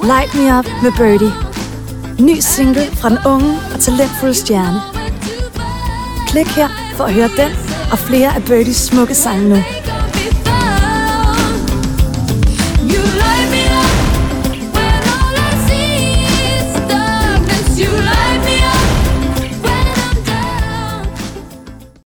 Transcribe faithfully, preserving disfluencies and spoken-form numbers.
Light Me Up med Birdie. Ny single fra den unge og talentfulde stjerne. Klik her for at høre den og flere af Birdies smukke sange nu.